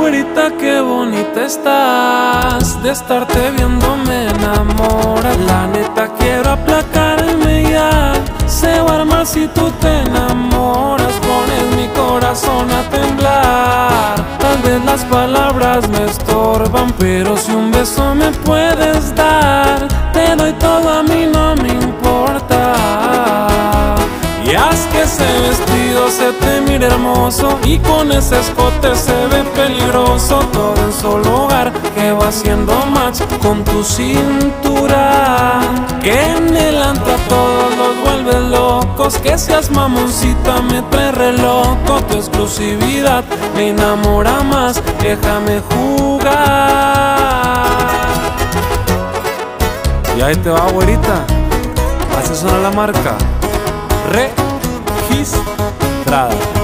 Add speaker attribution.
Speaker 1: güerita, qué bonita estás. De estarte viendo me enamoras. La neta quiero aplacarme ya. Se va a armar si tú te enamoras. Pones mi corazón a temblar. Tal vez las palabras me estorban, pero si un beso me puedes dar, te doy todo, a mí no me importa. Y haz que ese vestido se te mire hermoso, y con ese escote se ve peligroso. Todo en solo hogar que va haciendo match con tu cintura, que en el antro a todos los vuelve locos. Que seas mamoncita me trae re loco. Tu exclusividad me enamora más, déjame jugar. Y ahí te va, güerita, hace sonar la marca registrada.